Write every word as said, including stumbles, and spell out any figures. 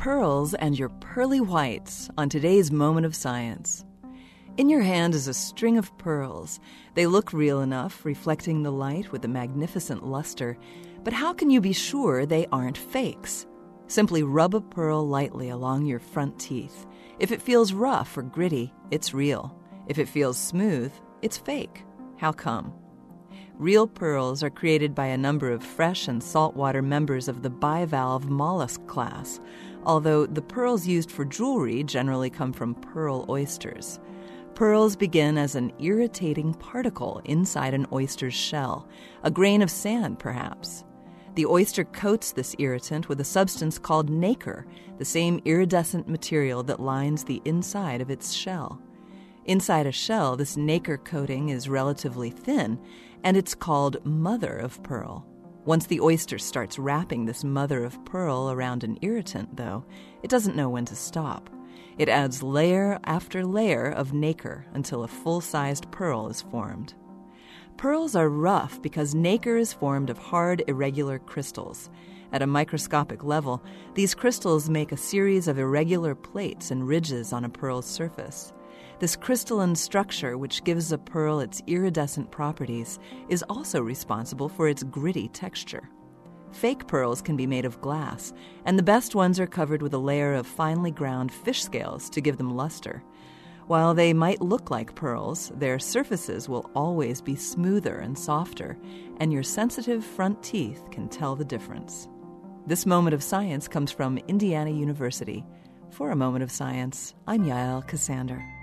pearls and your pearly whites on today's Moment of Science. In your hand is a string of pearls. They look real enough, reflecting the light with a magnificent luster. But how can you be sure they aren't fakes? Simply rub a pearl lightly along your front teeth. If it feels rough or gritty, it's real. If it feels smooth, it's fake. How come? Real pearls are created by a number of fresh and saltwater members of the bivalve mollusk class, although the pearls used for jewelry generally come from pearl oysters. Pearls begin as an irritating particle inside an oyster's shell, a grain of sand perhaps. The oyster coats this irritant with a substance called nacre, the same iridescent material that lines the inside of its shell. Inside a shell, this nacre coating is relatively thin, and it's called mother of pearl. Once the oyster starts wrapping this mother of pearl around an irritant, though, it doesn't know when to stop. It adds layer after layer of nacre until a full-sized pearl is formed. Pearls are rough because nacre is formed of hard, irregular crystals. At a microscopic level, these crystals make a series of irregular plates and ridges on a pearl's surface. This crystalline structure, which gives a pearl its iridescent properties, is also responsible for its gritty texture. Fake pearls can be made of glass, and the best ones are covered with a layer of finely ground fish scales to give them luster. While they might look like pearls, their surfaces will always be smoother and softer, and your sensitive front teeth can tell the difference. This Moment of Science comes from Indiana University. For a Moment of Science, I'm Yael Ksander.